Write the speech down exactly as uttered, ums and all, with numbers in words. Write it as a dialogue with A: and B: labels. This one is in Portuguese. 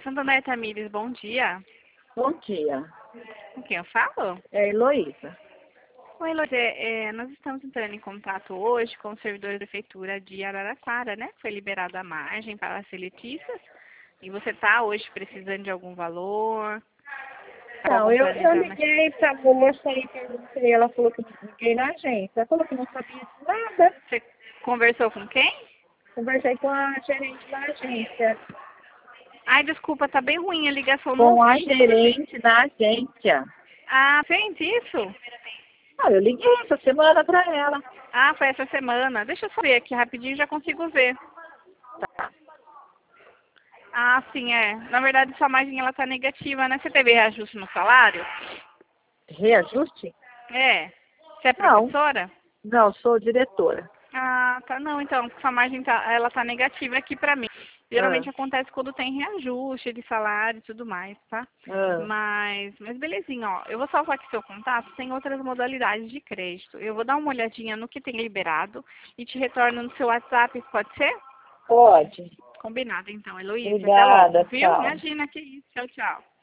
A: Santander Tamires, bom dia.
B: Bom dia.
A: Com quem eu falo?
B: É Heloísa.
A: Oi, Heloísa, é, nós estamos entrando em contato hoje com o servidor da Prefeitura de Araraquara, né? Foi liberada a margem para as seletistas. E você está hoje precisando de algum valor? Para
B: Não,
A: algum
B: eu, eu
A: planejamento?
B: liguei pra moça e perguntei, ela falou que liguei na agência. Ela falou que não sabia de nada.
A: Você conversou com quem?
B: Conversei com a gerente da agência.
A: Ai, desculpa, tá bem ruim a ligação, não
B: Com a
A: ouvi.
B: gerente da agência.
A: Ah, fez isso?
B: Ah, eu liguei essa semana pra ela.
A: Ah, foi essa semana. Deixa eu só ver aqui rapidinho, já consigo ver.
B: Tá.
A: Ah, sim, é. Na verdade, sua margem ela tá negativa, né? Você teve reajuste no salário?
B: Reajuste?
A: É. Você é
B: Não.
A: professora?
B: Não, sou diretora.
A: Ah, tá. Não, então, sua margem tá, ela tá negativa aqui pra mim.
B: Ah,
A: Geralmente acontece quando tem reajuste de salário e tudo mais, tá?
B: ah.
A: Mas, mas belezinha, ó. Eu vou salvar aqui seu contato, tem outras modalidades de crédito. Eu vou dar uma olhadinha no que tem liberado e te retorno no seu WhatsApp, pode ser?
B: Pode.
A: Combinado, então, Heloísa. Até logo,
B: Obrigada,
A: viu?
B: tchau.
A: Imagina, que isso. Tchau, tchau.